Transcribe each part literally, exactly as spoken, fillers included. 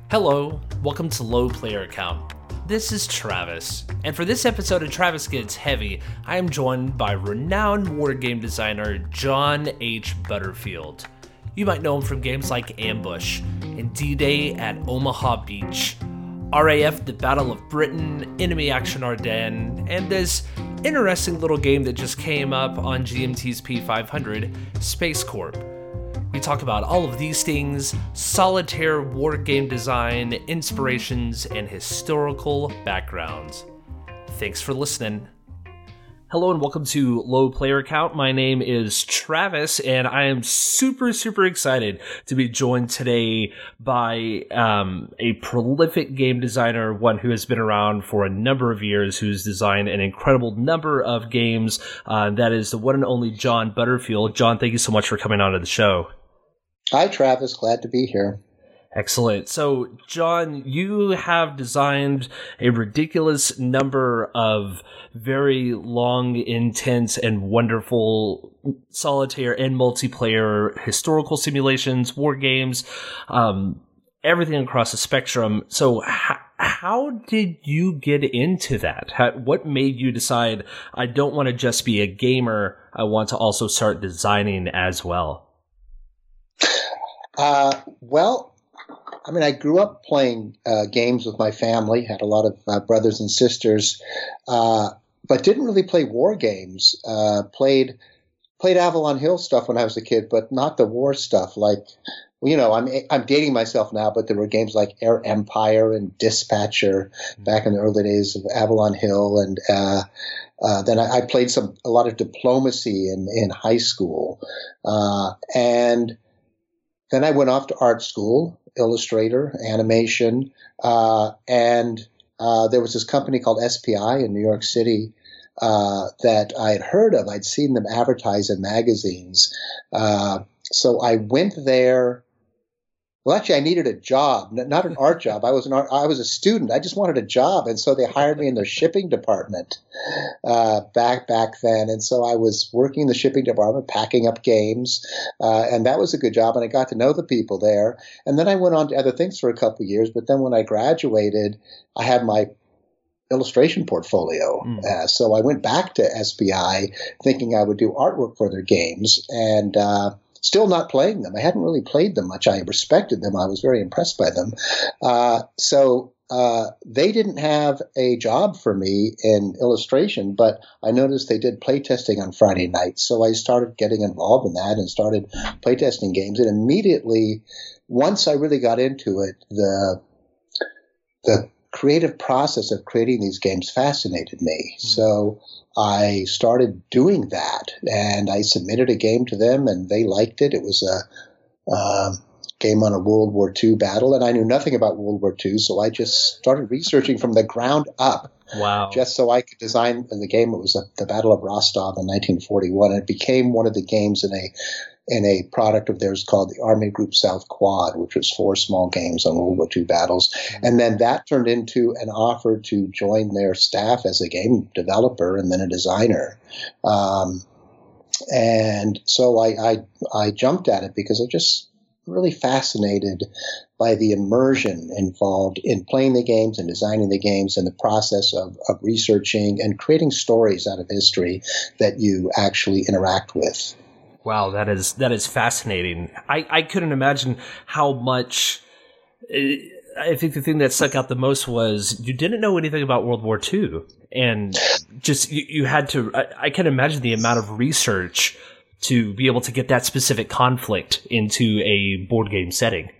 Hello, welcome to Low Player Count. This is Travis, and for this episode of Travis Gets Heavy, I am joined by renowned war game designer John H. Butterfield. You might know him from games like Ambush and D-Day at Omaha Beach, R A F The Battle of Britain, Enemy Action Ardennes, and this interesting little game that just came up on G M T's P five hundred, Space Corp. We talk about all of these things, solitaire war game design, inspirations, and historical backgrounds. Thanks for listening. Hello and welcome to Low Player Count. My name is Travis, and I am super, super excited to be joined today by um, a prolific game designer, one who has been around for a number of years, who's designed an incredible number of games. Uh, that is the one and only John Butterfield. John, thank you so much for coming on to the show. Hi, Travis. Glad to be here. Excellent. So, John, you have designed a ridiculous number of very long, intense, and wonderful solitaire and multiplayer historical simulations, war games, um, everything across the spectrum. So, h- how did you get into that? How, what made you decide, I don't want to just be a gamer, I want to also start designing as well? Uh, well, I mean, I grew up playing uh, games with my family, had a lot of uh, brothers and sisters, uh, but didn't really play war games. Uh, played played Avalon Hill stuff when I was a kid, but not the war stuff. Like, you know, I'm I'm dating myself now, but there were games like Air Empire and Dispatcher back in the early days of Avalon Hill, and uh, uh, then I, I played some a lot of diplomacy in in high school, uh, and then I went off to art school, illustrator, animation, uh, and uh, there was this company called S P I in New York City uh, that I had heard of. I'd seen them advertise in magazines. Uh, so I went there. Well, actually, I needed a job, not an art job. I was an art, I was a student. I just wanted a job, and so they hired me in their shipping department uh, back back then. And so I was working in the shipping department, packing up games, uh, and that was a good job. And I got to know the people there. And then I went on to other things for a couple of years. But then when I graduated, I had my illustration portfolio. Mm. Uh, so I went back to S P I thinking I would do artwork for their games, and uh, still not playing them. I hadn't really played them much. I respected them. I was very impressed by them. Uh, so uh, they didn't have a job for me in illustration, but I noticed they did playtesting on Friday nights. So I started getting involved in that and started playtesting games. And immediately, once I really got into it, the the creative process of creating these games fascinated me. Mm. So I started doing that, and I submitted a game to them, and they liked it. It was a uh, game on a World War Two battle, and I knew nothing about World War Two, so I just started researching from the ground up. Wow! Just so I could design the game. It was a, the Battle of Rostov in nineteen forty-one. And it became one of the games in a in a product of theirs called the Army Group South Quad, which was four small games on World War Two battles. Mm-hmm. And then that turned into an offer to join their staff as a game developer and then a designer. Um, and so I, I, I jumped at it because I just really fascinated by the immersion involved in playing the games and designing the games and the process of, of researching and creating stories out of history that you actually interact with. Wow, that is that is fascinating. I, I couldn't imagine how much. I think the thing that stuck out the most was you didn't know anything about World War Two, and just you, you had to. I, I can imagine the amount of research to be able to get that specific conflict into a board game setting.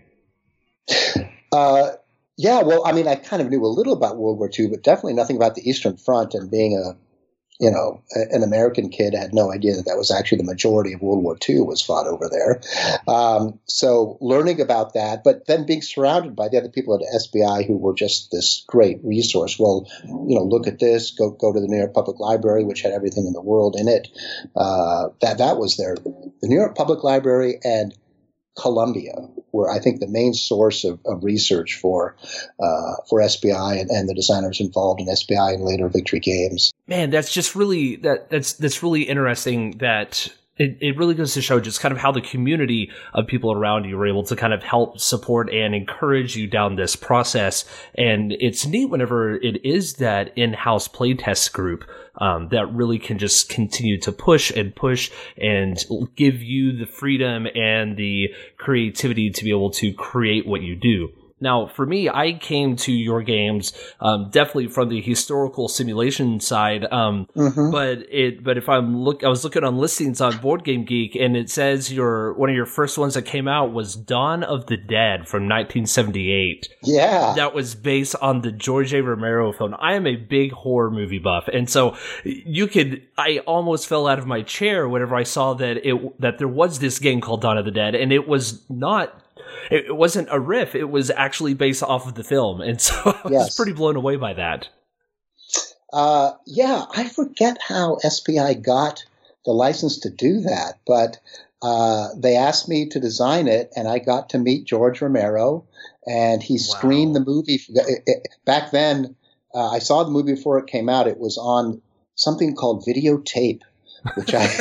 Uh, yeah, well, I mean, I kind of knew a little about World War Two, but definitely nothing about the Eastern Front, and being a You know, an American kid had no idea that that was actually the majority of World War Two was fought over there. Um, so learning about that, but then being surrounded by the other people at S P I who were just this great resource. Well, you know, look at this. Go go to the New York Public Library, which had everything in the world in it. Uh, that that was there. The New York Public Library and Columbia were, I think, the main source of, of research for uh, for S P I and, and the designers involved in S P I and later Victory Games. Man, that's just really that that's that's really interesting that It, it really goes to show just kind of how the community of people around you were able to kind of help support and encourage you down this process. And it's neat whenever it is that in-house playtest group um, that really can just continue to push and push and give you the freedom and the creativity to be able to create what you do. Now, for me, I came to your games um, definitely from the historical simulation side, um, mm-hmm. but it. But if I'm look, I was looking on listings on Board Game Geek, and it says your one of your first ones that came out was Dawn of the Dead from nineteen seventy-eight. Yeah, that was based on the George A. Romero film. I am a big horror movie buff, and so you could. I almost fell out of my chair whenever I saw that it that there was this game called Dawn of the Dead, and it was not. It wasn't a riff. It was actually based off of the film. And so I was yes. pretty blown away by that. Uh, yeah, I forget how S P I got the license to do that. But uh, they asked me to design it, and I got to meet George Romero. And he screened wow. the movie. It, it, back then, uh, I saw the movie before it came out. It was on something called videotape, which I...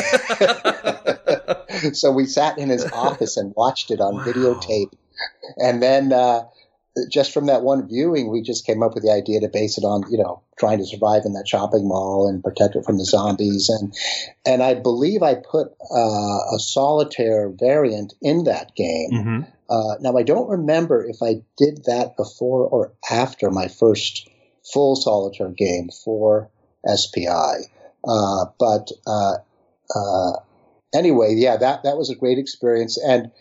So we sat in his office and watched it on wow. videotape. And then uh, just from that one viewing, we just came up with the idea to base it on, you know, trying to survive in that shopping mall and protect it from the zombies. And and I believe I put uh, a solitaire variant in that game. Mm-hmm. Uh, now, I don't remember if I did that before or after my first full solitaire game for S P I. Uh, but uh, uh, anyway, yeah, that, that was a great experience. And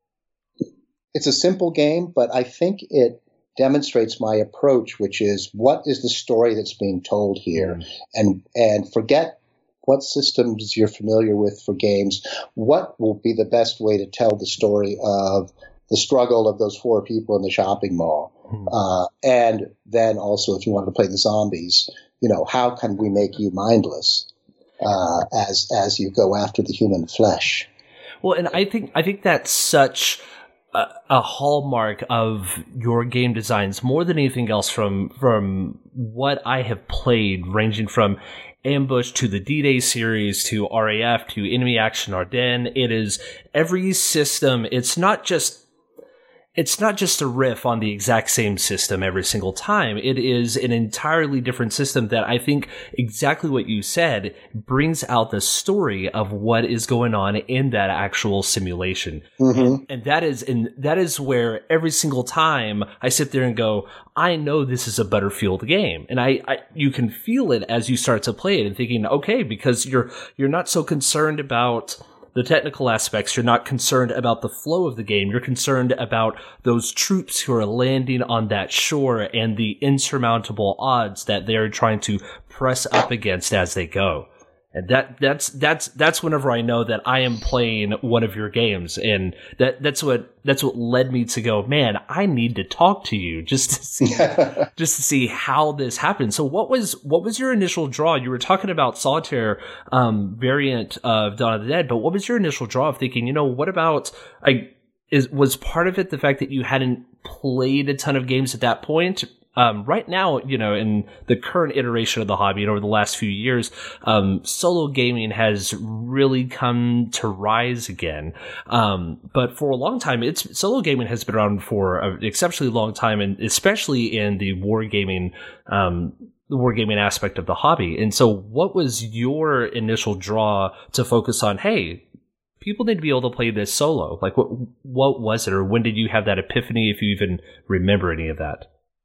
it's a simple game, but I think it demonstrates my approach, which is what is the story that's being told here? Mm. And and forget what systems you're familiar with for games. What will be the best way to tell the story of the struggle of those four people in the shopping mall? Mm. Uh, and then also, if you want to play the zombies, you know, how can we make you mindless uh, as as you go after the human flesh? Well, and I think I think that's such a, a hallmark of your game designs more than anything else. From from what I have played, ranging from Ambush to the D-Day series to R A F to Enemy Action Ardennes, it is every system. It's not just. It's not just a riff on the exact same system every single time. It is an entirely different system that I think exactly what you said brings out the story of what is going on in that actual simulation. Mm-hmm. And, and that is and that is where every single time I sit there and go, I know this is a Butterfield game. And I, I you can feel it as you start to play it and thinking, okay, because you're you're not so concerned about the technical aspects. You're not concerned about the flow of the game. You're concerned about those troops who are landing on that shore and the insurmountable odds that they're trying to press up against as they go. And that that's that's that's whenever I know that I am playing one of your games, and that that's what that's what led me to go, man, I need to talk to you just to see just to see how this happened. So what was what was your initial draw? You were talking about solitaire um, variant of Dawn of the Dead, but what was your initial draw of thinking, you know, what about I is was part of it the fact that you hadn't played a ton of games at that point? Um, right now, you know, in the current iteration of the hobby and over the last few years, um, solo gaming has really come to rise again. Um, but for a long time, it's solo gaming has been around for an exceptionally long time, and especially in the wargaming, um, the wargaming aspect of the hobby. And so what was your initial draw to focus on, hey, people need to be able to play this solo? Like, what, what was it, or when did you have that epiphany, if you even remember any of that?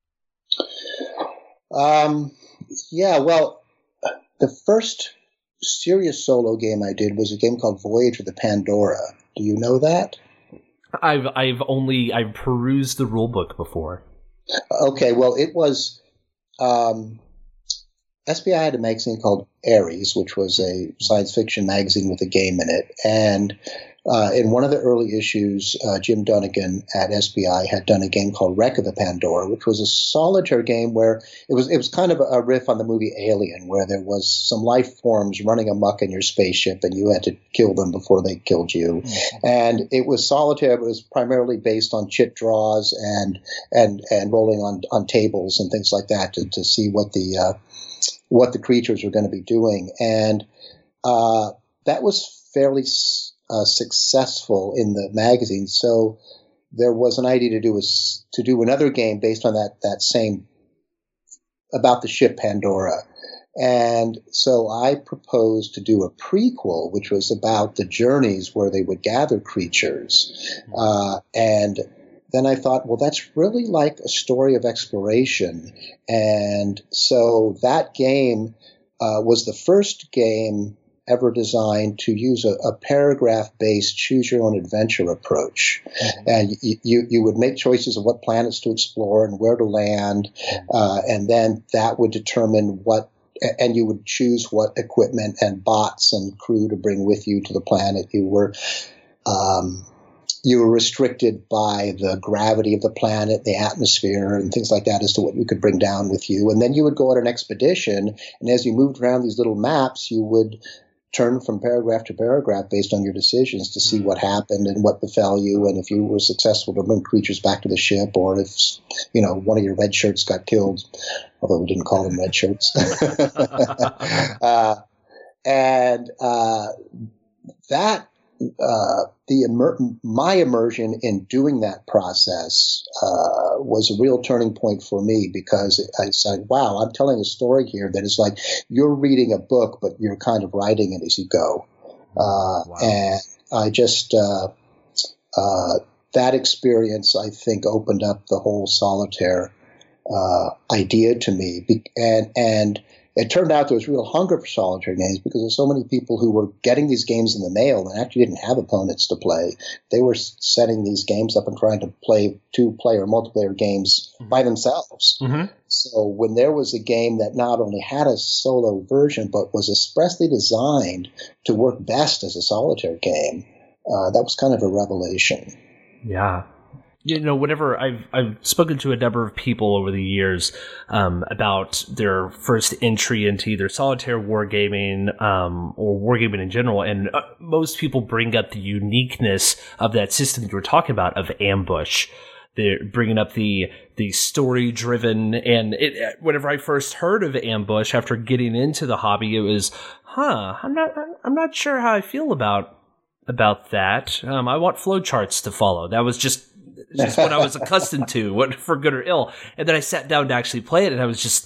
Um, yeah, well, the first serious solo game I did was a game called Voyage of the Pandora. Do you know that? I've I've only I've perused the rule book before. Okay, well, it was um, S P I had a magazine called Ares, which was a science fiction magazine with a game in it, and Uh, in one of the early issues, uh, Jim Dunnigan at S P I had done a game called Wreck of the Pandora, which was a solitaire game where it was it was kind of a riff on the movie Alien, where there was some life forms running amok in your spaceship, and you had to kill them before they killed you. Mm-hmm. And it was solitaire, but it was primarily based on chit draws and and and rolling on, on tables and things like that to, to see what the uh, what the creatures were going to be doing. And uh, that was fairly uh, successful in the magazine. So there was an idea to do a, to do another game based on that that same about the ship Pandora. And so I proposed to do a prequel, which was about the journeys where they would gather creatures. Uh, and then I thought, well, that's really like a story of exploration. And so that game uh, was the first game ever designed to use a, a paragraph-based choose-your-own-adventure approach. Mm-hmm. And you, you, you would make choices of what planets to explore and where to land, uh, and then that would determine what and you would choose what equipment and bots and crew to bring with you to the planet. You were um, you were restricted by the gravity of the planet, the atmosphere, and things like that as to what you could bring down with you. And then you would go on an expedition, and as you moved around these little maps, you would turn from paragraph to paragraph based on your decisions to see what happened and what befell you, and if you were successful to bring creatures back to the ship, or if, you know, one of your red shirts got killed, although we didn't call them red shirts. uh, and uh, that uh, the immer- my immersion in doing that process uh, was a real turning point for me, because I said, wow, I'm telling a story here that is like you're reading a book, but you're kind of writing it as you go. Uh, wow. And I just, uh, uh, that experience, I think, opened up the whole solitaire uh, idea to me. Be- and, and it turned out there was real hunger for solitaire games, because there's so many people who were getting these games in the mail and actually didn't have opponents to play. They were setting these games up and trying to play two-player multiplayer games mm-hmm. by themselves. Mm-hmm. So when there was a game that not only had a solo version but was expressly designed to work best as a solitaire game, uh, that was kind of a revelation. Yeah. You know, whenever I've I've spoken to a number of people over the years um, about their first entry into either solitaire wargaming um, or wargaming in general, and uh, most people bring up the uniqueness of that system that you were talking about of Ambush. They're bringing up the the story driven, and it, whenever I first heard of Ambush after getting into the hobby, it was, huh, I'm not I'm not sure how I feel about about that. Um, I want flowcharts to follow. That was just. just what I was accustomed to, what for good or ill. And then I sat down to actually play it, and I was just,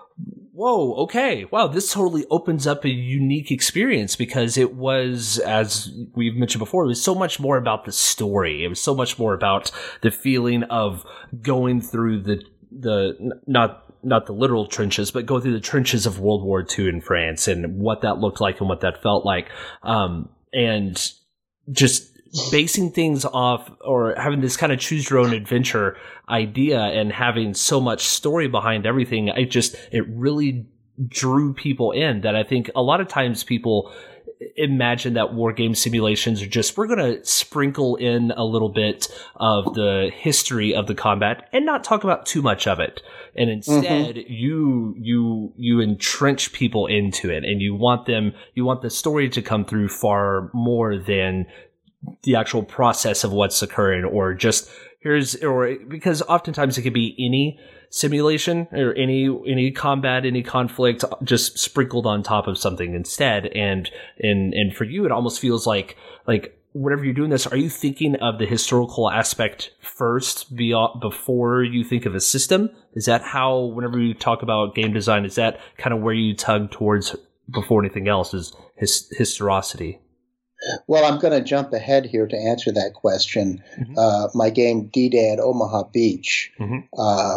whoa, okay, wow, this totally opens up a unique experience, because it was, as we've mentioned before, it was so much more about the story. It was so much more about the feeling of going through the, the not not the literal trenches, but go through the trenches of World War Two in France, and what that looked like and what that felt like. Um, and just basing things off, or having this kind of choose your own adventure idea and having so much story behind everything, I just, it really drew people in, that I think a lot of times people imagine that war game simulations are just, we're going to sprinkle in a little bit of the history of the combat and not talk about too much of it. And instead, mm-hmm. you, you, you entrench people into it, and you want them, you want the story to come through far more than the actual process of what's occurring, or just here's, or because oftentimes it could be any simulation or any any combat, any conflict, just sprinkled on top of something instead. And and and for you, it almost feels like like whenever you're doing this, are you thinking of the historical aspect first beyond, before you think of a system? Is that how, whenever you talk about game design, is that kind of where you tug towards before anything else, is his, historicity? Well, I'm going to jump ahead here to answer that question. Mm-hmm. Uh, my game D-Day at Omaha Beach, mm-hmm. uh,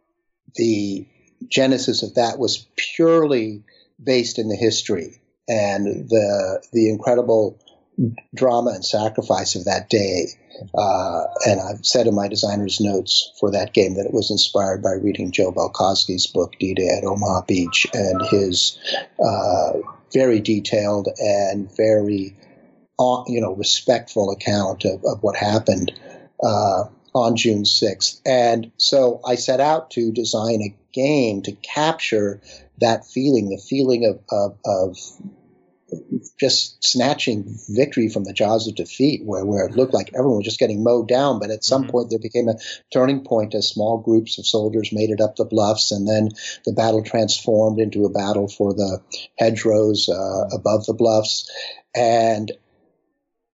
the genesis of that was purely based in the history and the the incredible drama and sacrifice of that day. Uh, and I've said in my designer's notes for that game that it was inspired by reading Joe Belkowski's book D-Day at Omaha Beach, and his uh, very detailed and very you know, respectful account of, of what happened uh, on June sixth. And so I set out to design a game to capture that feeling, the feeling of, of, of just snatching victory from the jaws of defeat, where, where it looked like everyone was just getting mowed down. But at some mm-hmm. point there became a turning point as small groups of soldiers made it up the bluffs, and then the battle transformed into a battle for the hedgerows uh, above the bluffs. And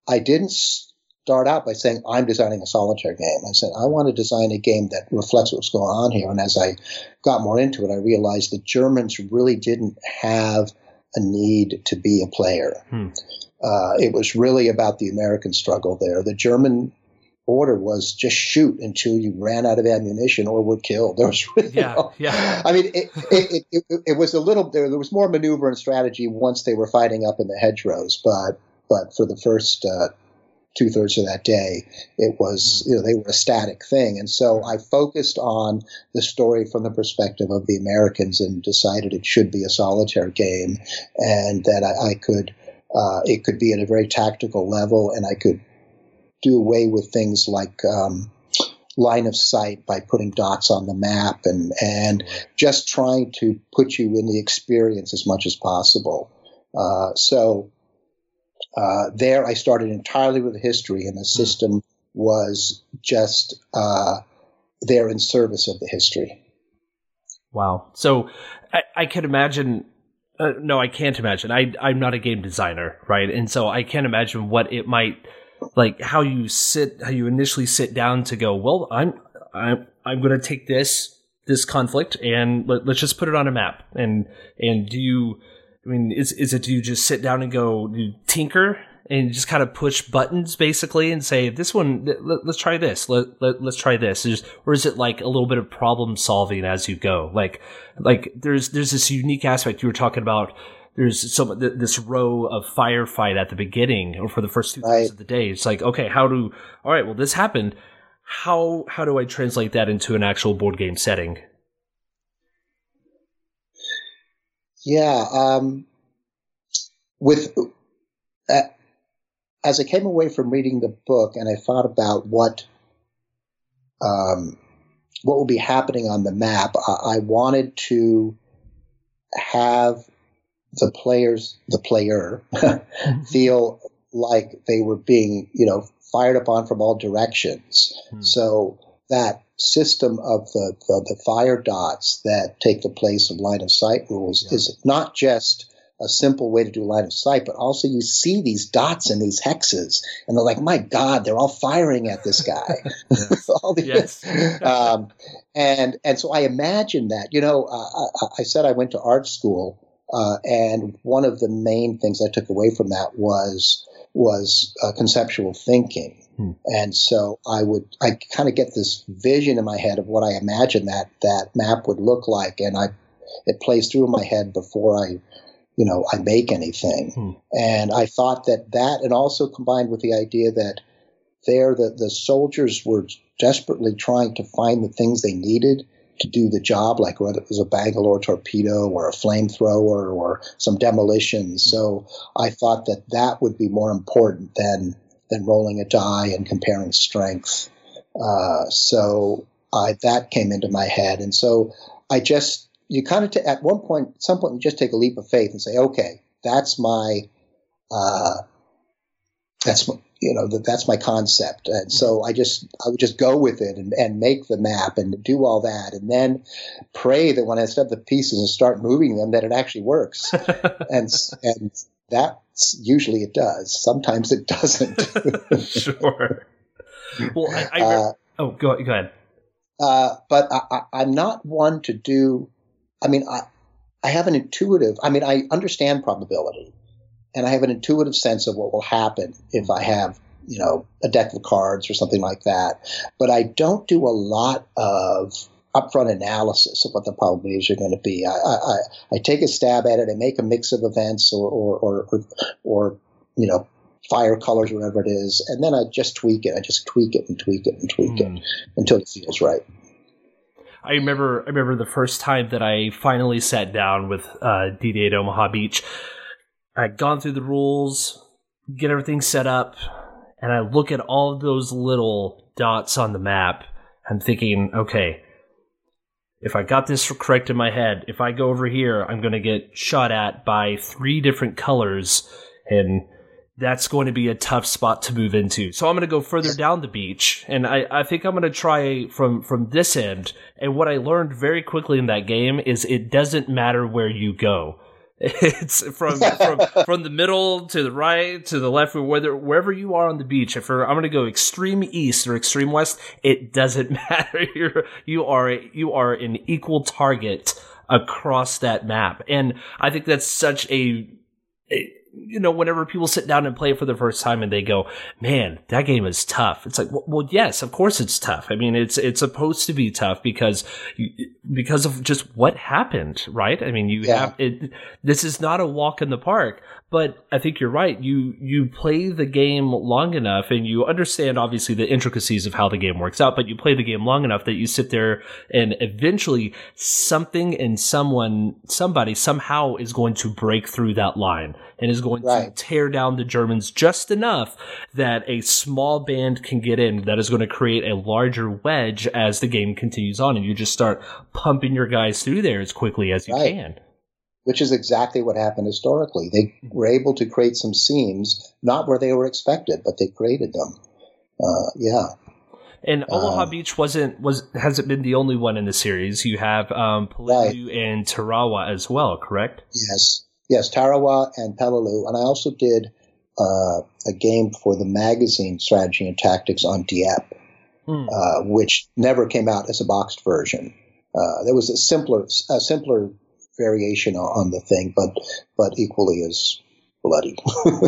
I didn't start out by saying I'm designing a solitaire game. I said I want to design a game that reflects what's going on here. And as I got more into it, I realized the Germans really didn't have a need to be a player. Hmm. Uh, it was really about the American struggle there. The German order was just shoot until you ran out of ammunition or were killed. There was really yeah, no, yeah. I mean, it, it, it, it, it was a little, there, there was more maneuver and strategy once they were fighting up in the hedgerows. But, but for the first uh, two thirds of that day, it was, you know, they were a static thing. And so I focused on the story from the perspective of the Americans and decided it should be a solitaire game and that I, I could, uh, it could be at a very tactical level and I could do away with things like, um, line of sight by putting dots on the map and, and just trying to put you in the experience as much as possible. Uh, so, Uh, there, I started entirely with history, and the system was just uh, there in service of the history. Wow. So I, I can imagine. Uh, no, I can't imagine. I, I'm not a game designer, right? And so I can't imagine what it might like. How you sit, how you initially sit down to go. Well, I'm I'm I'm going to take this this conflict and let, let's just put it on a map. And and do you? I mean, is is it, do you just sit down and go do you tinker and just kind of push buttons basically and say, this one, let, let's try this, let, let, let's try this. Just, or is it like a little bit of problem solving as you go? Like, like there's, there's this unique aspect you were talking about. There's some, this row of firefight at the beginning or for the first two thirds right. of the day. It's like, okay, how do, all right, well, this happened. How, how do I translate that into an actual board game setting? Yeah, um, with uh, as I came away from reading the book and I thought about what um, what will be happening on the map, I, I wanted to have the players, the player, feel like they were being, you know, fired upon from all directions. Hmm. So that system of the, the, the fire dots that take the place of line of sight rules yeah. is not just a simple way to do line of sight, but also you see these dots and these hexes, and they're like, my God, they're all firing at this guy. all these, yes. um, and and so I imagined that. You know, uh, I, I said I went to art school, uh, and one of the main things I took away from that was was uh, conceptual thinking. Hmm. And so I would, I kind of get this vision in my head of what I imagine that, that map would look like. And I, it plays through my head before I, you know, I make anything. Hmm. And I thought that that, and also combined with the idea that there, the, the soldiers were desperately trying to find the things they needed to do the job, like whether it was a Bangalore torpedo or a flamethrower or some demolitions. Hmm. So I thought that that would be more important than than rolling a die and comparing strength. Uh, so I, that came into my head. And so I just, you kind of, t- at one point, at some point, you just take a leap of faith and say, okay, that's my, uh, that's, you know, that, that's my concept. And so I just, I would just go with it and, and make the map and do all that. And then pray that when I set the pieces and start moving them, that it actually works. and, and, That's usually it does. Sometimes it doesn't. Sure. Well, I, I uh, oh, go, go ahead. Uh, but I, I, I'm not one to do. I mean, I I have an intuitive. I mean, I understand probability, and I have an intuitive sense of what will happen if I have, you know, a deck of cards or something like that. But I don't do a lot of upfront analysis of what the probabilities are going to be. I, I, I take a stab at it. I make a mix of events or, or, or, or, or, you know, fire colors, whatever it is. And then I just tweak it. I just tweak it and tweak it and tweak mm. it until it feels right. I remember, I remember the first time that I finally sat down with uh, D-Day at Omaha Beach. I'd gone through the rules, get everything set up, and I look at all of those little dots on the map. I'm thinking, okay, if I got this correct in my head, if I go over here, I'm going to get shot at by three different colors, and that's going to be a tough spot to move into. So I'm going to go further down the beach, and I, I think I'm going to try from, from this end. And what I learned very quickly in that game is it doesn't matter where you go. It's from from from the middle to the right to the left, whether wherever you are on the beach. If I'm going to go extreme east or extreme west, it doesn't matter. You're you are you are an equal target across that map, and I think that's such a, a you know, whenever people sit down and play it for the first time and they go, man, that game is tough. It's like, well, well yes, of course it's tough. I mean, it's, it's supposed to be tough because, because of just what happened, right? I mean, you yeah. have it, this is not a walk in the park, but I think you're right. You, you play the game long enough and you understand obviously the intricacies of how the game works out, but you play the game long enough that you sit there and eventually something and someone, somebody somehow is going to break through that line and is going right. to tear down the Germans just enough that a small band can get in that is going to create a larger wedge as the game continues on, and you just start pumping your guys through there as quickly as you right. can. Which is exactly what happened historically. They were able to create some seams, not where they were expected, but they created them. Uh, yeah. And Omaha um, Beach wasn't was hasn't been the only one in the series. You have um, Peleliu right. and Tarawa as well, correct? Yes. Yes, Tarawa and Peleliu. And I also did uh, a game for the magazine Strategy and Tactics on Dieppe, hmm. uh, which never came out as a boxed version. Uh, there was a simpler, a simpler variation on the thing, but but equally as bloody.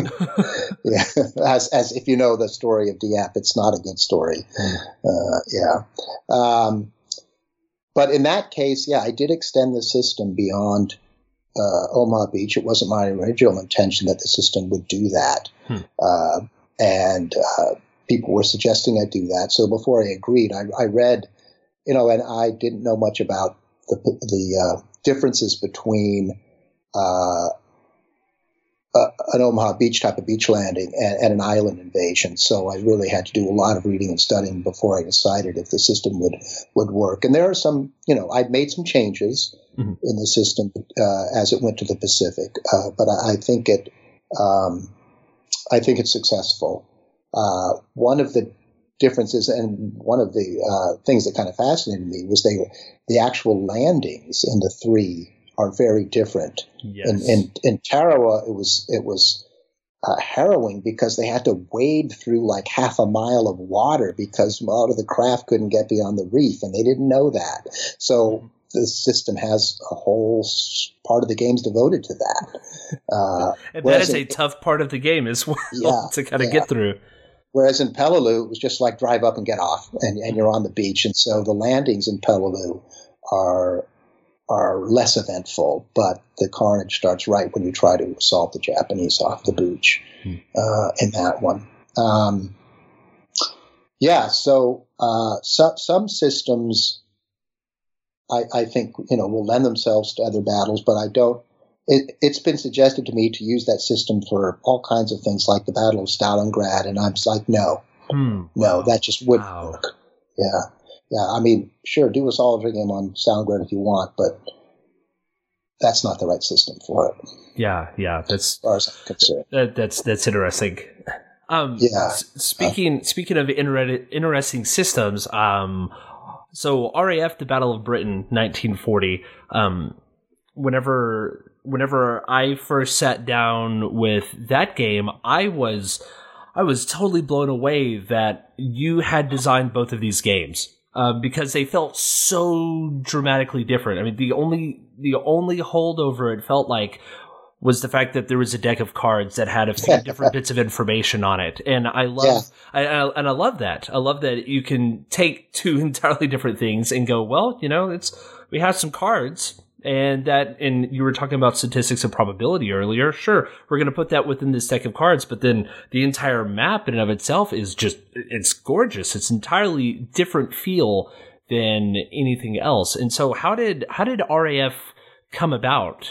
yeah, as as if you know the story of Dieppe, it's not a good story. Uh, yeah. Um, but in that case, yeah, I did extend the system beyond Uh, Omaha Beach. It wasn't my original intention that the system would do that. Hmm. Uh, and uh, people were suggesting I do that. So before I agreed, I, I read, you know, and I didn't know much about the, the uh, differences between uh, uh, an Omaha Beach type of beach landing and, and an island invasion. So I really had to do a lot of reading and studying before I decided if the system would, would work. And there are some, you know, I've made some changes mm-hmm. in the system uh, as it went to the Pacific, uh, but I, I think it, um, I think it's successful. Uh, one of the differences and one of the uh, things that kind of fascinated me was they, the actual landings in the three are very different. Yes. In, in, in Tarawa, it was it was uh, harrowing because they had to wade through like half a mile of water because a lot of the craft couldn't get beyond the reef, and they didn't know that. So the system has a whole part of the game's devoted to that. Uh, and that is a in, tough part of the game as well yeah, to kind of yeah. get through. Whereas in Peleliu, it was just like drive up and get off, and, and you're on the beach. And so the landings in Peleliu are are less eventful, but the carnage starts right when you try to assault the Japanese off the beach uh, in that one. Um, yeah, so, uh, so some systems I, I think, you know, will lend themselves to other battles, but I don't. It, it's been suggested to me to use that system for all kinds of things like the Battle of Stalingrad, and I'm just like, no, hmm. no, that just wouldn't wow. work. Yeah. Yeah, I mean, sure, do a soldier game on Stalingrad if you want, but that's not the right system for it. Yeah, yeah, that's as far as I'm concerned. That, that's that's interesting. Um, yeah. S- speaking uh, speaking of inter- interesting systems, um, so R A F, the Battle of Britain, nineteen forty. Um, whenever whenever I first sat down with that game, I was I was totally blown away that you had designed both of these games. Uh, because they felt so dramatically different. I mean, the only the only holdover it felt like was the fact that there was a deck of cards that had a few different bits of information on it, and I love, yeah. I, I, and I love that. I love that you can take two entirely different things and go, well, you know, it's we have some cards. And that, and you were talking about statistics and probability earlier. Sure, we're going to put that within this deck of cards, but then the entire map in and of itself is just, it's gorgeous. It's entirely different feel than anything else. And so how did, how did R A F come about?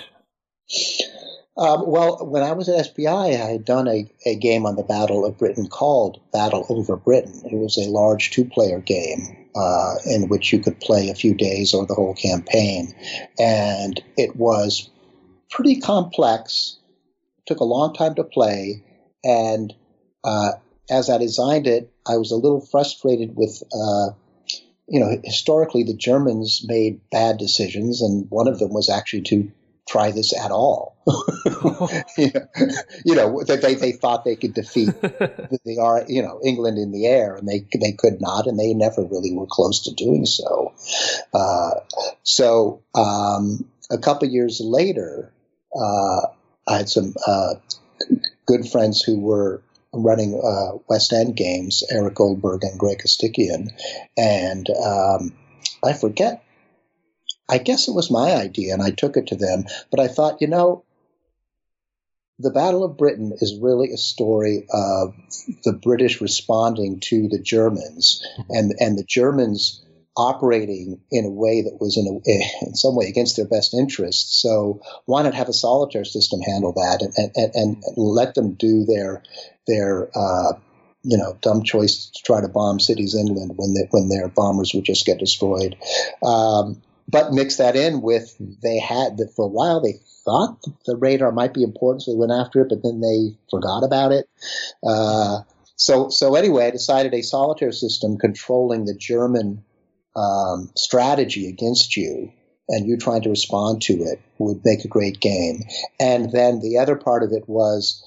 Um, well, when I was at S P I, I had done a, a game on the Battle of Britain called Battle Over Britain. It was a large two-player game. Uh, in which you could play a few days or the whole campaign. And it was pretty complex, took a long time to play, and uh, as I designed it, I was a little frustrated with, uh, you know, historically the Germans made bad decisions, and one of them was actually to try this at all. you know, you know they, they they thought they could defeat the, the you know England in the air, and they they could not, and they never really were close to doing so. Uh, so um, a couple years later, uh, I had some uh, good friends who were running uh, West End games, Eric Goldberg and Greg Kostikian, and um, I forget. I guess it was my idea, and I took it to them. But I thought, you know, the Battle of Britain is really a story of the British responding to the Germans, and and the Germans operating in a way that was in a, in some way against their best interests. So why not have a solitaire system handle that, and and, and let them do their their uh, you know dumb choice to try to bomb cities in England when they, when their bombers would just get destroyed. Um, But mix that in with they had that for a while they thought the radar might be important, so they went after it, but then they forgot about it. Uh, so so anyway, I decided a solitaire system controlling the German um, strategy against you, and you trying to respond to it would make a great game. And then the other part of it was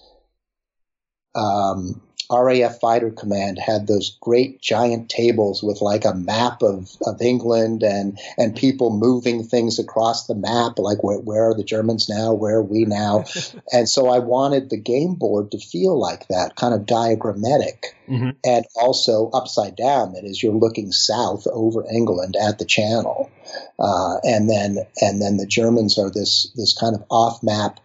um, R A F Fighter Command had those great giant tables with like a map of, of England and, and people moving things across the map, like where, where are the Germans now, where are we now? And so I wanted the game board to feel like that, kind of diagrammatic, mm-hmm. and also upside down. That is, you're looking south over England at the Channel, uh, and then and then the Germans are this this kind of off map.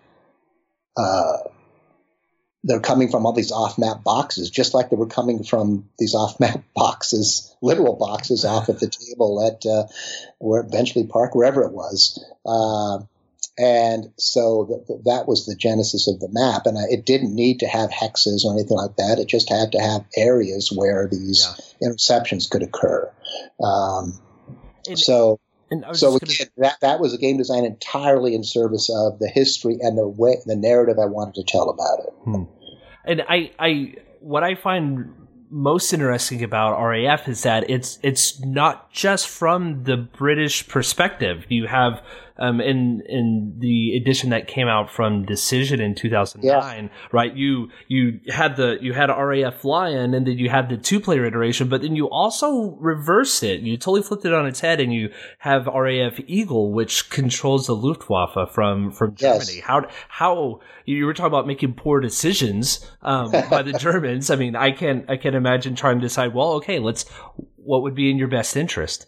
Uh, They're coming from all these off-map boxes, just like they were coming from these off-map boxes, literal boxes, off at the table at uh, where Benchley Park, wherever it was. Uh, and so th- that was the genesis of the map. And I, it didn't need to have hexes or anything like that. It just had to have areas where these yeah. interceptions could occur. Um, and, so. So again, gonna... that that was a game design entirely in service of the history and the way the narrative I wanted to tell about it. Hmm. And I, I, what I find most interesting about R A F is that it's it's not just from the British perspective. You have um, in in the edition that came out from Decision in two thousand nine, yeah. right? You you had the you had R A F Lion, and then you had the two player iteration, but then you also reversed it. You totally flipped it on its head, and you have R A F Eagle, which controls the Luftwaffe from from Germany. Yes. How how you were talking about making poor decisions um, by the Germans. I mean, I can't I can't imagine trying to decide. Well, okay, let's what would be in your best interest.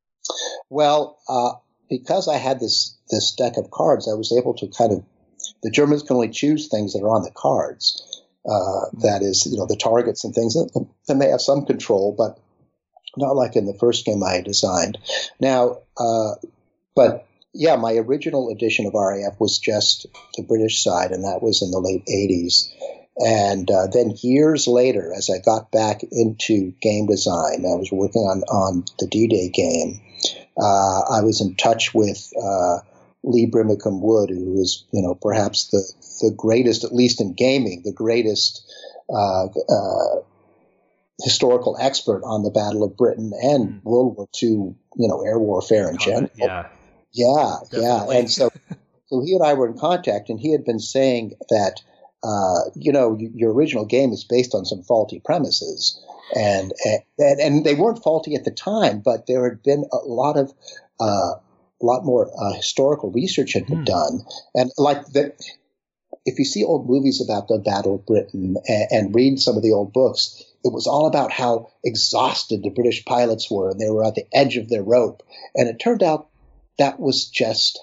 Well. Uh, Because I had this, this deck of cards, I was able to kind of – the Germans can only choose things that are on the cards. Uh, that is, you know, the targets and things. And they have some control, but not like in the first game I designed. Now, uh, but, yeah, my original edition of R A F was just the British side, and that was in the late eighties. And uh, then years later, as I got back into game design, I was working on, on the D-Day game. Uh, I was in touch with uh, Lee Brimacombe Wood, who is, you know, perhaps the, the greatest, at least in gaming, the greatest uh, uh, historical expert on the Battle of Britain and World War Two, you know, air warfare in general. Yeah, yeah, yeah. And so, so he and I were in contact, and he had been saying that, uh, you know, your original game is based on some faulty premises. And, and and they weren't faulty at the time, but there had been a lot of uh, a lot more uh, historical research had been mm. done, and like the, if you see old movies about the Battle of Britain and, and read some of the old books, it was all about how exhausted the British pilots were, and they were at the edge of their rope, and it turned out that was just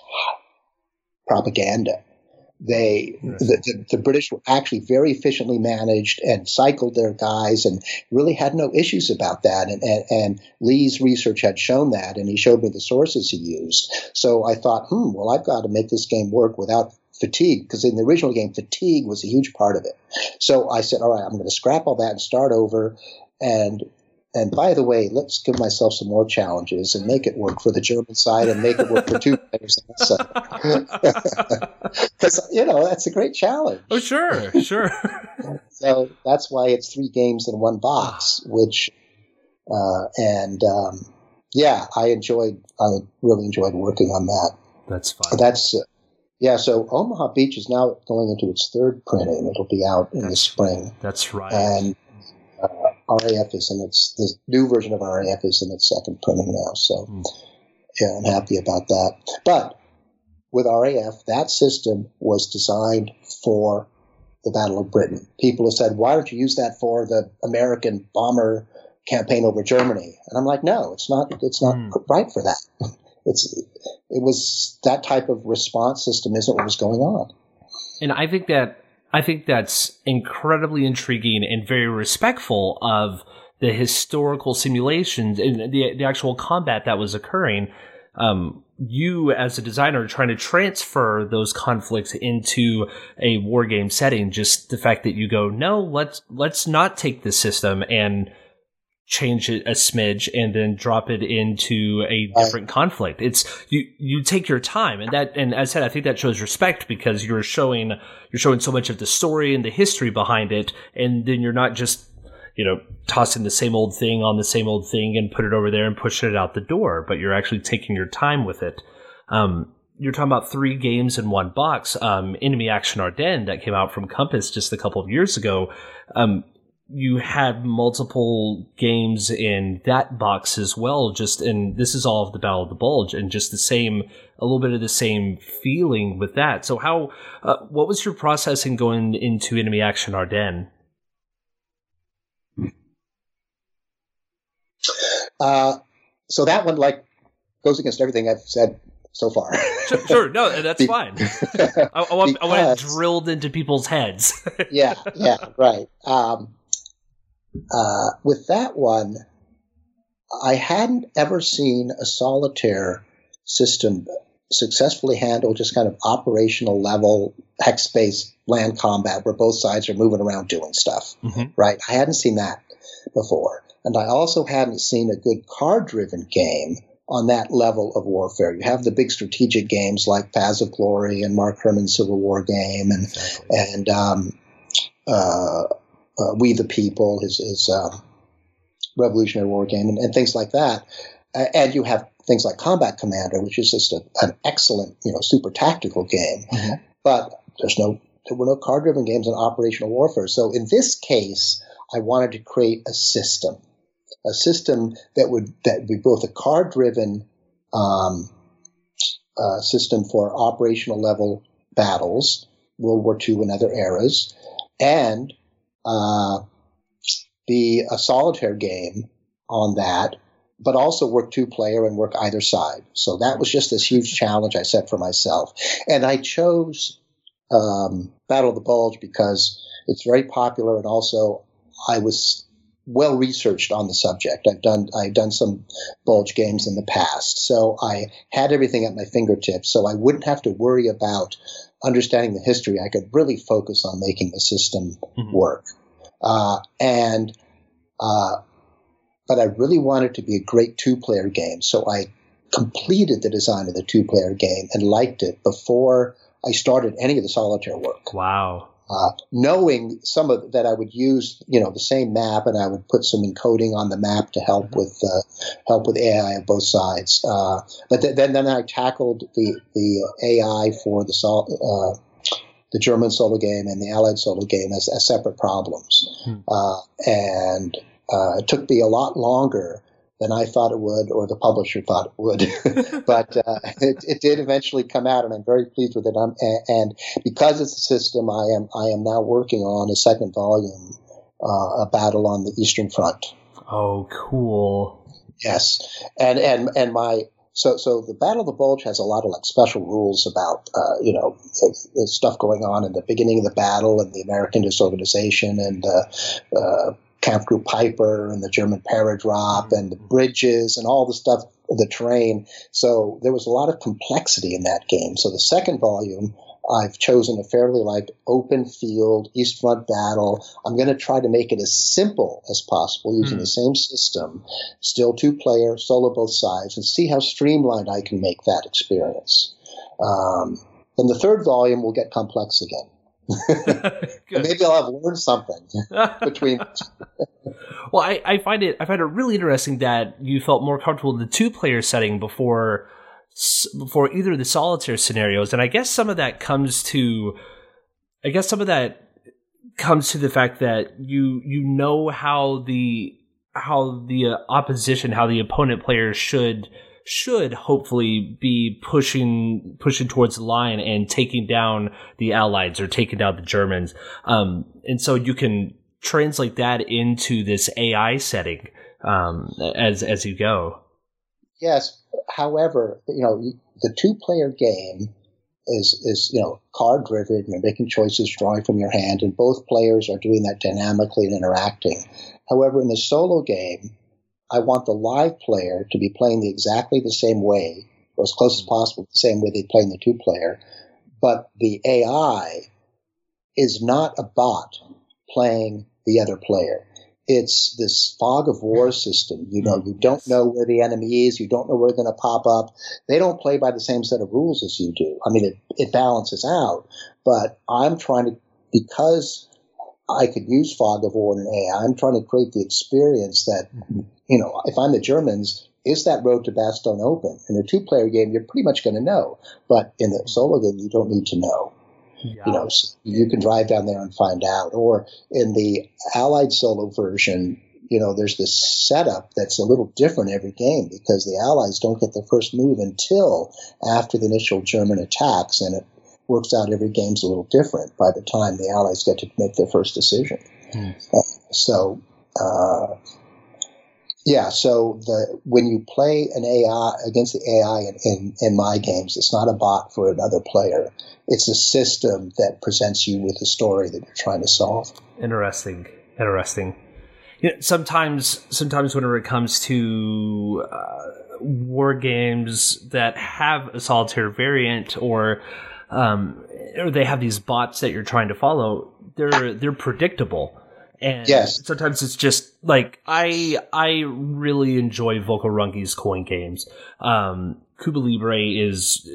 propaganda. They, yes. the, the, the British were actually very efficiently managed and cycled their guys and really had no issues about that. And, and, and Lee's research had shown that, and he showed me the sources he used. So I thought, hmm, well, I've got to make this game work without fatigue, because in the original game, fatigue was a huge part of it. So I said, all right, I'm going to scrap all that and start over. And And by the way, let's give myself some more challenges and make it work for the German side and make it work for two players on that side. Because, you know, that's a great challenge. Oh, sure, sure. So that's why it's three games in one box, which, uh, and um, yeah, I enjoyed, I really enjoyed working on that. That's fun. That's, uh, Yeah, so Omaha Beach is now going into its third printing. It'll be out in that's, the spring. That's right. And uh, R A F is in its, the new version of R A F is in its second printing now. So, mm. yeah, I'm happy about that. But with R A F, that system was designed for the Battle of Britain. People have said, why don't you use that for the American bomber campaign over Germany? And I'm like, no, it's not, it's not mm. right for that. It's, it was that type of response system isn't what was going on. And I think that, I think that's incredibly intriguing and very respectful of the historical simulations and the, the actual combat that was occurring. Um, you as a designer trying to transfer those conflicts into a war game setting, just the fact that you go, no, let's, let's not take this system and change it a smidge and then drop it into a different uh, conflict. It's you, you take your time, and that, and as I said, I think that shows respect because you're showing, you're showing so much of the story and the history behind it. And then you're not just, you know, tossing the same old thing on the same old thing and put it over there and pushing it out the door, but you're actually taking your time with it. Um, you're talking about three games in one box. Um, Enemy Action Ardennes that came out from Compass just a couple of years ago. Um, you had multiple games in that box as well. Just, and this is all of the Battle of the Bulge, and just the same, a little bit of the same feeling with that. So how, uh, what was your process in going into Enemy Action Ardennes? Uh, so that one, like, goes against everything I've said so far. Sure, sure. No, that's Be- fine. I, I, want, because, I want it drilled into people's heads. yeah, yeah, right. Um, uh, with that one, I hadn't ever seen a solitaire system successfully handle just kind of operational level hex-based land combat where both sides are moving around doing stuff, mm-hmm. right? I hadn't seen that before. And I also hadn't seen a good card-driven game on that level of warfare. You have the big strategic games like Paths of Glory and Mark Herman's Civil War game, and exactly. and um, uh, uh, We the People, his, his uh, Revolutionary War game, and, and things like that. Uh, and you have things like Combat Commander, which is just a, an excellent, you know, super tactical game. Mm-hmm. But there's no there were no card-driven games in operational warfare. So in this case, I wanted to create a system. A system that would that would be both a card-driven um, uh, system for operational level battles, World War Two and other eras, and uh, be a solitaire game on that, but also work two-player and work either side. So that was just this huge challenge I set for myself, and I chose um, Battle of the Bulge because it's very popular, and also I was well researched on the subject. I've done I've done some Bulge games in the past, so I had everything at my fingertips. So I wouldn't have to worry about understanding the history. I could really focus on making the system mm-hmm. work. Uh, and uh, but I really wanted to be a great two-player game, so I completed the design of the two-player game and liked it before I started any of the solitaire work. Wow. Uh, knowing some of that I would use, you know, the same map, and I would put some encoding on the map to help mm-hmm. with uh, help with A I on both sides. Uh, but th- then then I tackled the the A I for the sol- uh, the German solo game and the Allied solo game as, as separate problems, mm-hmm. uh, and uh, it took me a lot longer than I thought it would, or the publisher thought it would. But uh, it, it did eventually come out, and I'm very pleased with it. I'm, and because it's a system, I am I am now working on a second volume, uh, a battle on the Eastern Front. Oh, cool! Yes, and and and my so so the Battle of the Bulge has a lot of like special rules about uh, you know stuff going on in the beginning of the battle and the American disorganization and. Uh, uh, Camp Group Piper and the German Paradrop and the bridges and all the stuff, the terrain. So there was a lot of complexity in that game. So the second volume, I've chosen a fairly like open field, East Front battle. I'm going to try to make it as simple as possible using mm. the same system, still two player, solo both sides, and see how streamlined I can make that experience. Um, then the third volume will get complex again. Maybe I'll have learned something between. Well, I, I find it I find it really interesting that you felt more comfortable in the two player setting before for either of the solitaire scenarios, and I guess some of that comes to, I guess some of that comes to the fact that you you know how the how the uh, opposition, how the opponent players should should hopefully be pushing pushing towards the line and taking down the Allies or taking down the Germans, um, and so you can translate that into this A I setting um, as as you go. Yes. However, you know, the two-player game is, is you know, card-driven. You're making choices, drawing from your hand, and both players are doing that dynamically and interacting. However, in the solo game, I want the live player to be playing the, exactly the same way, or as close as possible, the same way they play in the two-player. But the A I is not a bot playing the other player. It's this fog of war system. You know, you don't know where the enemy is. You don't know where they're going to pop up. They don't play by the same set of rules as you do. I mean, it, it balances out. But I'm trying to, because I could use fog of war in an A I, I'm trying to create the experience that, you know, if I'm the Germans, is that road to Bastogne open? In a two-player game, you're pretty much going to know. But in the solo game, you don't need to know. Yeah. You know, so you can drive down there and find out. Or in the Allied solo version, you know, there's this setup that's a little different every game because the Allies don't get their first move until after the initial German attacks, and it works out every game's a little different by the time the Allies get to make their first decision. Hmm. Uh, so, uh, yeah, so the when you play an A I against the A I in, in, in my games, it's not a bot for another player. It's a system that presents you with a story that you're trying to solve. Interesting. Interesting. You know, sometimes, sometimes whenever it comes to uh, war games that have a solitaire variant, or um, or they have these bots that you're trying to follow, they're they're predictable. And yes. sometimes it's just like I I really enjoy Völkerungi's coin games. Um, Cuba Libre is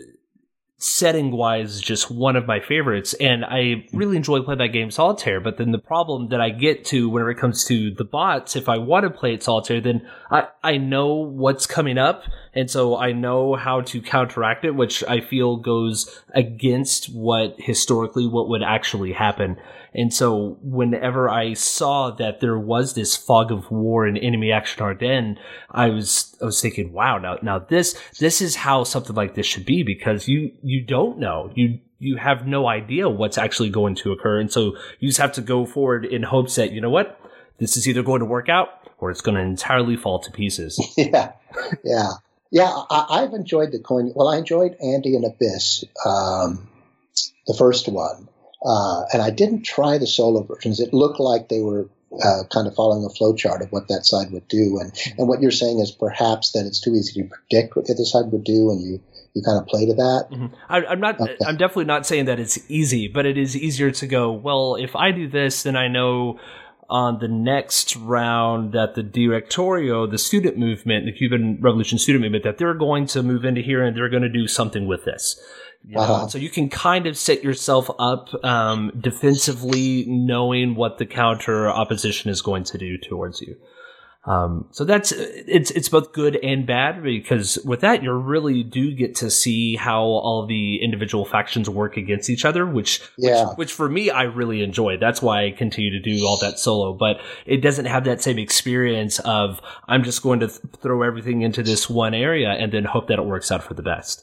setting wise just one of my favorites, and I really enjoy playing that game solitaire. But then the problem that I get to whenever it comes to the bots, if I want to play it solitaire, then I I know what's coming up, and so I know how to counteract it, which I feel goes against what historically what would actually happen. And so whenever I saw that there was this fog of war in Enemy Action Ardennes, I was I was thinking, wow, now now this this is how something like this should be, because you you don't know. You you have no idea what's actually going to occur. And so you just have to go forward in hopes that, you know what, this is either going to work out or it's going to entirely fall to pieces. Yeah. Yeah. Yeah, I, I've enjoyed the coin. Well, I enjoyed Andean Abyss, um, the first one. Uh, and I didn't try the solo versions. It looked like they were uh, kind of following a flowchart of what that side would do. And, and what you're saying is perhaps that it's too easy to predict what the other side would do, and you, you kind of play to that. Mm-hmm. I, I'm not. Okay. I'm definitely not saying that it's easy, but it is easier to go, well, if I do this, then I know on the next round that the Directorio, the student movement, the Cuban Revolution student movement, that they're going to move into here and they're going to do something with this. You know? Uh-huh. So you can kind of set yourself up um, defensively, knowing what the counter opposition is going to do towards you. Um, so that's it's it's both good and bad, because with that you really do get to see how all the individual factions work against each other, which yeah. which, which for me I really enjoy. That's why I continue to do all that solo. But it doesn't have that same experience of I'm just going to th- throw everything into this one area and then hope that it works out for the best.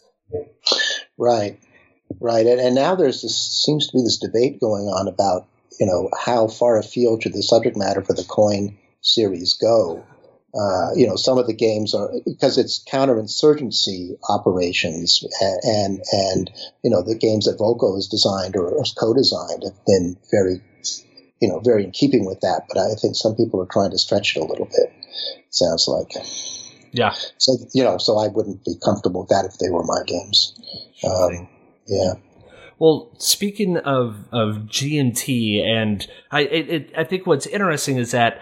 Right, right, and, and now there's this seems to be this debate going on about you know how far afield should the subject matter for the coin series go. Uh, you know, some of the games are because it's counterinsurgency operations, and, and and you know the games that Volko has designed or, or co-designed have been very, you know, very in keeping with that. But I think some people are trying to stretch it a little bit. Sounds like. Yeah. So you know, so I wouldn't be comfortable with that if they were my games. Um, yeah. Well, speaking of of G M T, and I it, it, I think what's interesting is that.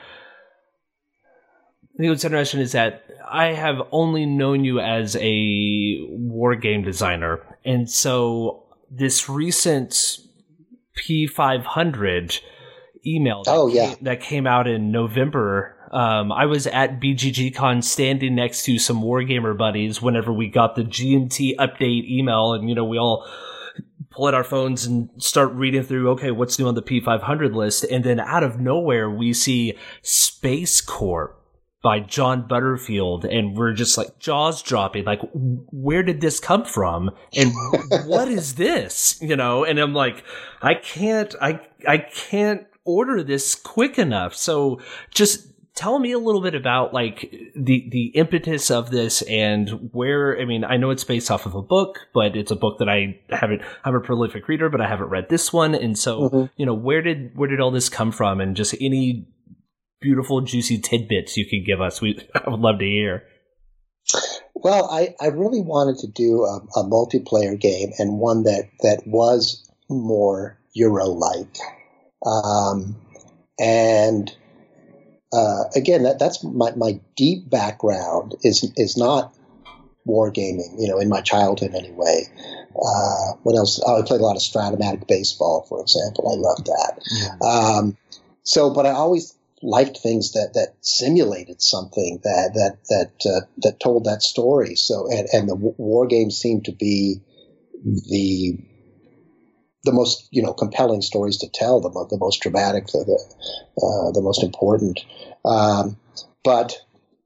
I think what's interesting is that I have only known you as a war game designer, and so this recent P five hundred email that, oh, came, yeah. that came out in November Um, I was at B G G Con standing next to some Wargamer buddies whenever we got the G M T update email, and, you know, we all pull out our phones and start reading through, okay, what's new on the P five hundred list? And then out of nowhere, we see Space Corp by John Butterfield, and we're just like jaws dropping, like, where did this come from? And what is this? You know, and I'm like, I can't, I, I can't order this quick enough. So just tell me a little bit about like the, the impetus of this and where, I mean, I know it's based off of a book, but it's a book that I haven't, I'm a prolific reader, but I haven't read this one. And so, mm-hmm. you know, where did, where did all this come from? And just any beautiful, juicy tidbits you could give us, we, I would love to hear. Well, I, I really wanted to do a, a multiplayer game, and one that, that was more Euro-like. Um, and, Uh, again, that, that's my, my deep background is is not wargaming, you know, in my childhood anyway. Uh, what else? Oh, I played a lot of Stratomatic baseball, for example. I loved that. Mm. Um, so, but I always liked things that, that simulated something that that that uh, that told that story. So, and, and the war games seemed to be the the most, you know, compelling stories to tell, the, the most dramatic, the the, uh, the most important. Um, but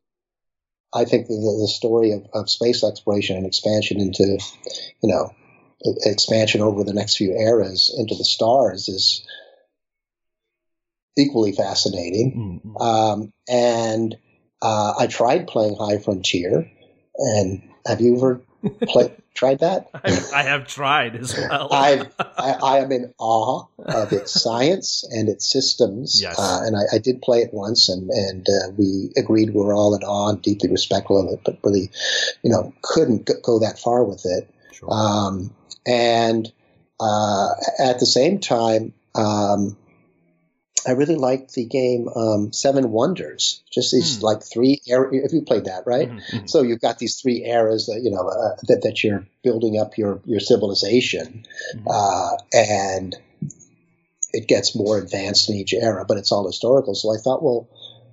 I think the, the story of, of space exploration and expansion into, you know, expansion over the next few eras into the stars is equally fascinating. Mm-hmm. Um, and uh, I tried playing High Frontier, and have you ever played? Tried that? I, I have tried as well. I've, I, I am in awe of its science and its systems. Yes. Uh, and I, I did play it once, and, and uh, we agreed we were all in awe and deeply respectful of it, but really, you know, couldn't go that far with it. Sure. Um, and uh, at the same time, um, I really liked the game um, Seven Wonders. Just these mm. like three eras. If you played that, right? Mm-hmm. So you've got these three eras that you know uh, that that you're building up your your civilization, mm-hmm. uh, and it gets more advanced in each era, but it's all historical. So I thought, well,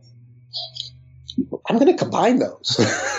I'm going to combine those.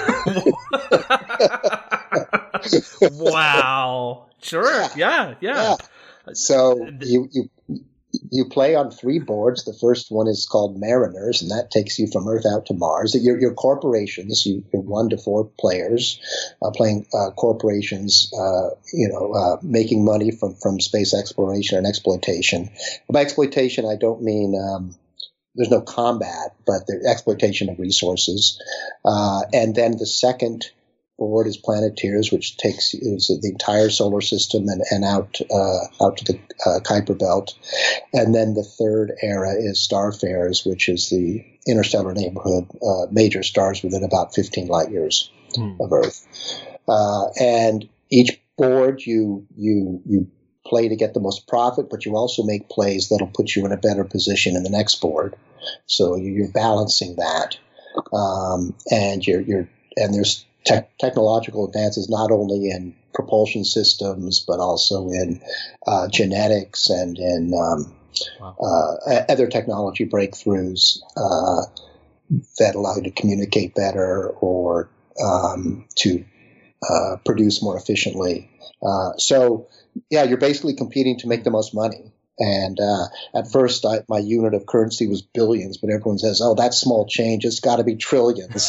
Wow! Sure. Yeah. Yeah. Yeah. yeah. So you you. You play on three boards. The first one is called Mariners, and that takes you from Earth out to Mars. Your, your corporations, you, you're one to four players uh, playing uh, corporations, uh, you know, uh, making money from, from space exploration and exploitation. By exploitation, I don't mean um, there's no combat, but the exploitation of resources. Uh, and then the second board is Planeteers, which takes is the entire solar system and, and out uh, out to the uh, Kuiper Belt. And then the third era is Starfarers, which is the interstellar neighborhood, uh, major stars within about fifteen light years hmm. of Earth. Uh, and each board you you you play to get the most profit, but you also make plays that'll put you in a better position in the next board. So you're balancing that, um, and you're you're and there's Te- technological advances not only in propulsion systems but also in uh, genetics and in um, wow. uh, other technology breakthroughs uh, that allow you to communicate better or um, to uh, produce more efficiently. Uh, so, yeah, you're basically competing to make the most money. And uh, at first, I, my unit of currency was billions, but everyone says, "Oh, that's small change. It's got to be trillions."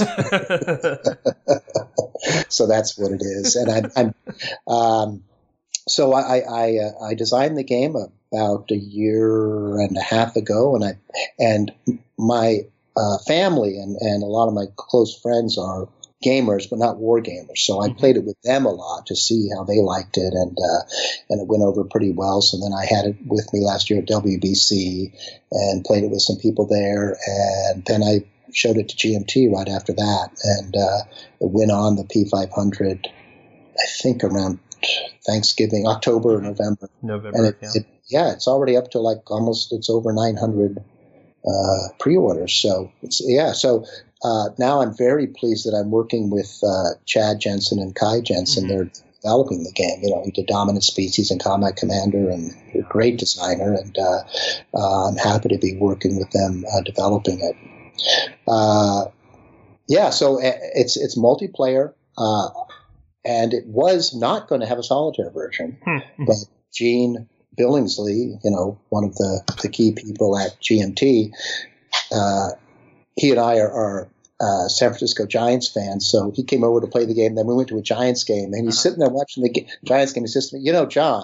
So that's what it is. And I'm, I'm um, so I I, uh, I designed the game about a year and a half ago, and I and my uh, family and, and a lot of my close friends are gamers, but not war gamers. So I played it with them a lot to see how they liked it, and uh, and it went over pretty well. So then I had it with me last year at W B C and played it with some people there, and then I showed it to G M T right after that, and uh, it went on the P five hundred, I think around Thanksgiving, October or November. November, and it, yeah. It, yeah, it's already up to like almost, it's over nine hundred uh, pre-orders. So it's, yeah, so Uh, now I'm very pleased that I'm working with uh, Chad Jensen and Kai Jensen. Mm-hmm. They're developing the game. You know, he did Dominant Species and Combat Commander, and a great designer. And uh, uh, I'm happy to be working with them uh, developing it. uh, yeah, so it's it's multiplayer, uh, and it was not going to have a solitaire version, hmm. but Gene Billingsley, you know, one of the, the key people at G M T, uh, he and I are, are uh, San Francisco Giants fans, so he came over to play the game. Then we went to a Giants game, and he's sitting there watching the g- Giants game. He says to me, "You know, John,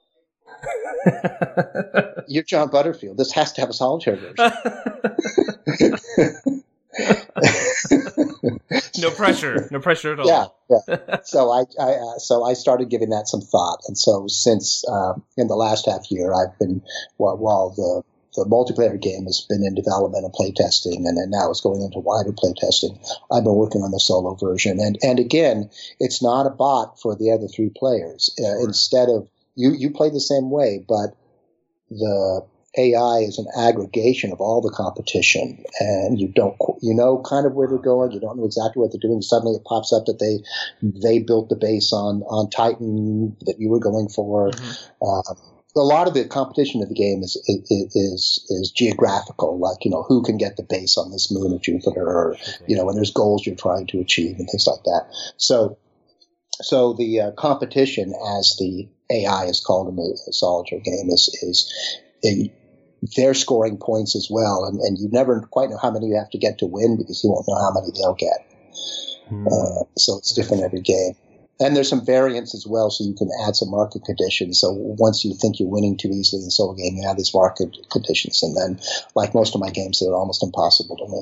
you're John Butterfield. This has to have a solitaire version." No pressure, no pressure at all. Yeah, yeah. So I, I uh, so I started giving that some thought, and so since uh, in the last half year, I've been while, while the the multiplayer game has been in development and playtesting, and then now it's going into wider playtesting. I've been working on the solo version, and and again, it's not a bot for the other three players. Uh, sure. Instead of you, you play the same way, but the A I is an aggregation of all the competition, and you don't, you know, kind of where they're going. You don't know exactly what they're doing. Suddenly, it pops up that they they built the base on on Titan that you were going for. Mm-hmm. Uh, a lot of the competition of the game is is is is geographical, like, you know, who can get the base on this moon of Jupiter, or okay. you know, and there's goals you're trying to achieve and things like that. So, so the uh, competition, as the A I is called in the solitaire game, is is a, they're scoring points as well, and, and you never quite know how many you have to get to win, because you won't know how many they'll get. Hmm. Uh, so it's different every game. And there's some variance as well, so you can add some market conditions. So once you think you're winning too easily in a solo game, you add these market conditions, and then, like most of my games, they're almost impossible to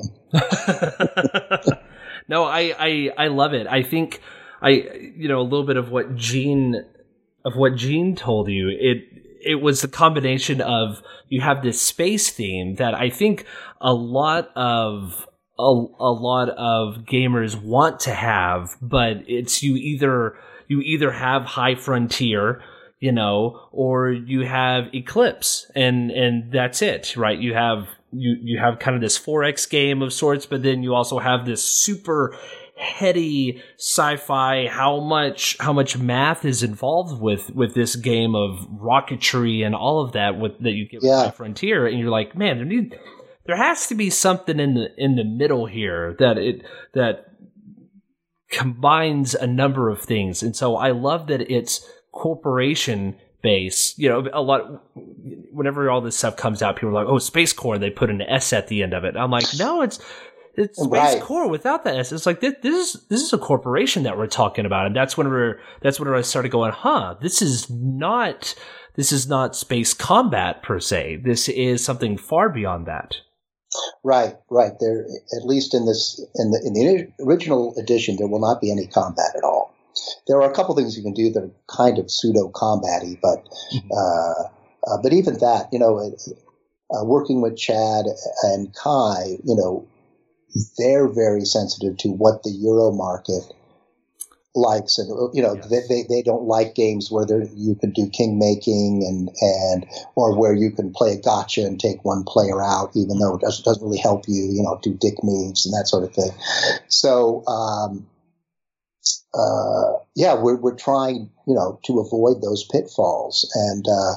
win. No, I, I I love it. I think I you know a little bit of what Gene of what Gene told you. It it was the combination of, you have this space theme that I think a lot of A, a lot of gamers want to have, but it's you either you either have High Frontier, you know, or you have Eclipse, and and that's it, right? You have you you have kind of this four X game of sorts, but then you also have this super heady sci-fi. How much how much math is involved with with this game of rocketry and all of that with that you get with yeah. High Frontier, and you're like, man, there need. There has to be something in the in the middle here that it that combines a number of things, and so I love that it's corporation based. You know, a lot. Whenever all this stuff comes out, people are like, "Oh, Space Corps." They put an S at the end of it. I'm like, no, it's it's Space right. Corps without the S. It's like this, this is this is a corporation that we're talking about, and that's when we're that's when I started going, huh, this is not this is not space combat per se. This is something far beyond that. Right, right. There, at least in this, in the in the original edition, there will not be any combat at all. There are a couple things you can do that are kind of pseudo combat-y, but mm-hmm. uh, uh, but even that, you know, uh, working with Chad and Kai, you know, they're very sensitive to what the Euro market likes, and you know, yes. they, they they don't like games where there you can do king making and and or where you can play a gotcha and take one player out, even though it doesn't, doesn't really help you, you know, do dick moves and that sort of thing. So um, uh, yeah, we're we're trying, you know, to avoid those pitfalls, and uh,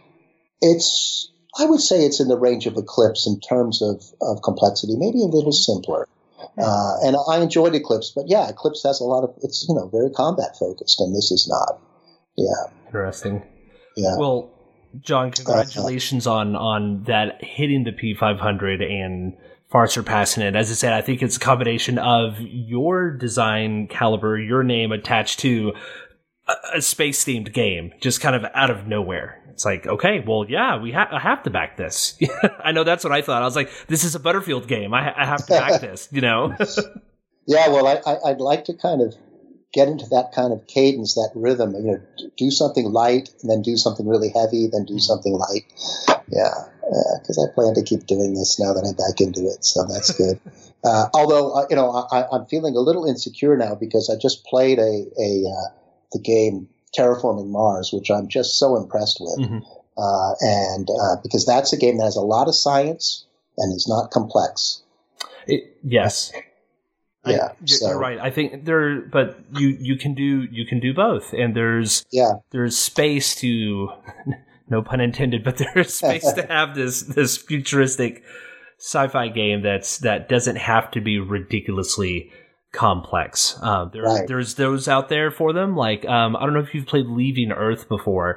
it's I would say it's in the range of Eclipse in terms of of complexity, maybe a little simpler. Uh, and I enjoyed Eclipse, but yeah, Eclipse has a lot of, it's, you know, very combat focused, and this is not. Yeah. Interesting. Yeah. Well, John, congratulations uh, on, on that hitting the P five hundred and far surpassing it. As I said, I think it's a combination of your design caliber, your name attached to a, a space themed game, just kind of out of nowhere. It's like, okay, well, yeah, we ha- I have to back this. I know that's what I thought. I was like, this is a Butterfield game. I, ha- I have to back this, you know? Yeah, well, I, I, I'd like to kind of get into that kind of cadence, that rhythm, you know, do something light and then do something really heavy, then do something light. Yeah, because yeah, I plan to keep doing this now that I'm back into it, so that's good. uh, although, uh, you know, I, I'm feeling a little insecure now because I just played a, a uh, the game Terraforming Mars, which I'm just so impressed with. Mm-hmm. Uh, and uh, because that's a game that has a lot of science and is not complex. It, yes. Yeah, I, you're, so. you're right. I think there, but you, you can do you can do both, and there's yeah. there's space to, no pun intended, but there's space to have this this futuristic sci-fi game that's that doesn't have to be ridiculously complex. Uh, there, right. There's those out there for them. Like, um, I don't know if you've played Leaving Earth before,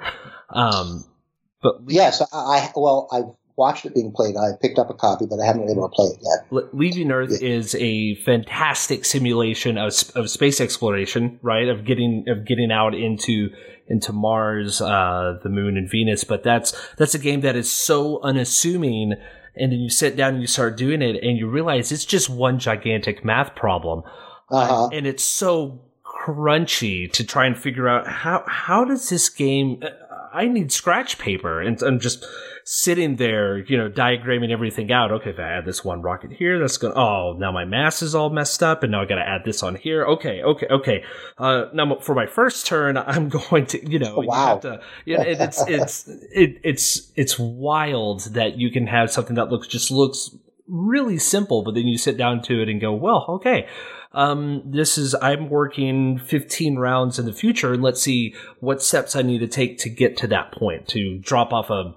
um, but Le- yes, I, I well, I've watched it being played. I picked up a copy, but I haven't been able to play it yet. Le- Leaving Earth yeah. is a fantastic simulation of of space exploration, right? Of getting of getting out into into Mars, uh, the Moon, and Venus. But that's that's a game that is so unassuming. And then you sit down and you start doing it, and you realize it's just one gigantic math problem. Uh-huh. Uh, and it's so crunchy to try and figure out how how does this game. I need scratch paper, and I'm just sitting there, you know, diagramming everything out. Okay, if I add this one rocket here, that's going to, oh, now my mass is all messed up, and now I got to add this on here. Okay, okay, okay. Uh, now for my first turn, I'm going to, you know, oh, wow. you have to, you know, it, it's, it's, it, it's, it's wild that you can have something that looks, just looks really simple, but then you sit down to it and go, well, okay. Um, this is, I'm working fifteen rounds in the future, and let's see what steps I need to take to get to that point, to drop off a,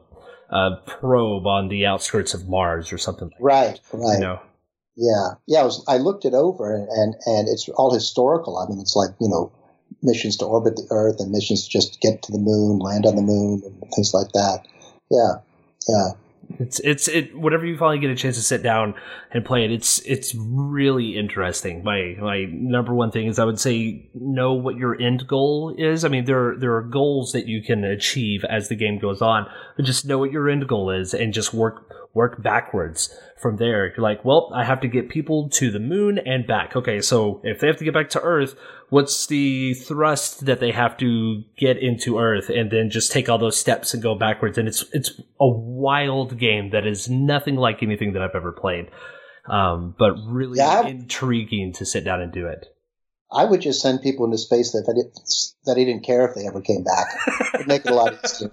a probe on the outskirts of Mars or something like right, that. Right, you know? Yeah. Yeah, I, was, I looked it over, and, and it's all historical. I mean, it's like, you know, missions to orbit the Earth and missions to just get to the moon, land on the moon, and things like that. Yeah, yeah. It's it's it whenever you finally get a chance to sit down and play it, it's it's really interesting. My my number one thing is I would say know what your end goal is. I mean there there are goals that you can achieve as the game goes on, but just know what your end goal is and just work work backwards from there. You're like, well, I have to get people to the moon and back. Okay, so if they have to get back to Earth, what's the thrust that they have to get into Earth, and then just take all those steps and go backwards. And it's it's a wild game that is nothing like anything that I've ever played, um, but really yeah, I, intriguing to sit down and do it. I would just send people into space that I didn't, that I didn't care if they ever came back. It'd make it a lot easier.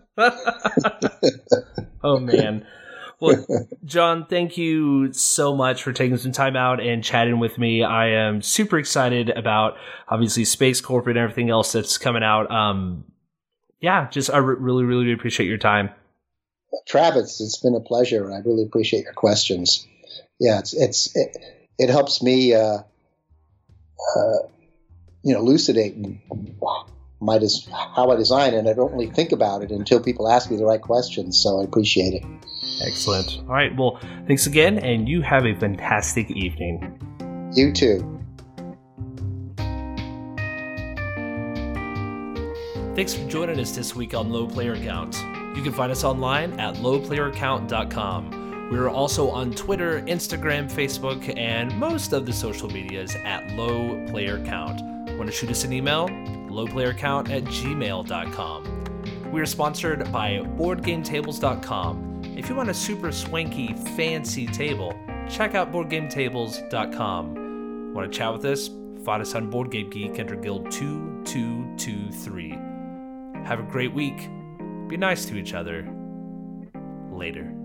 Oh, man. Well, John, thank you so much for taking some time out and chatting with me. I am super excited about, obviously, Space Corporate and everything else that's coming out. Um, yeah, just I re- really, really appreciate your time. Travis, it's been a pleasure, and I really appreciate your questions. Yeah, it's it's it, it helps me, uh, uh, you know, elucidate my des- how I design, and I don't really think about it until people ask me the right questions. So I appreciate it. Excellent. All right. Well, thanks again, and you have a fantastic evening. You too. Thanks for joining us this week on Low Player Count. You can find us online at low player count dot com. We are also on Twitter, Instagram, Facebook, and most of the social medias at Low Player Count. Want to shoot us an email? low player count at gmail dot com. We are sponsored by board game tables dot com. If you want a super swanky, fancy table, check out board game tables dot com. Want to chat with us? Find us on Board Game Geek under Guild two two two three. Have a great week. Be nice to each other. Later.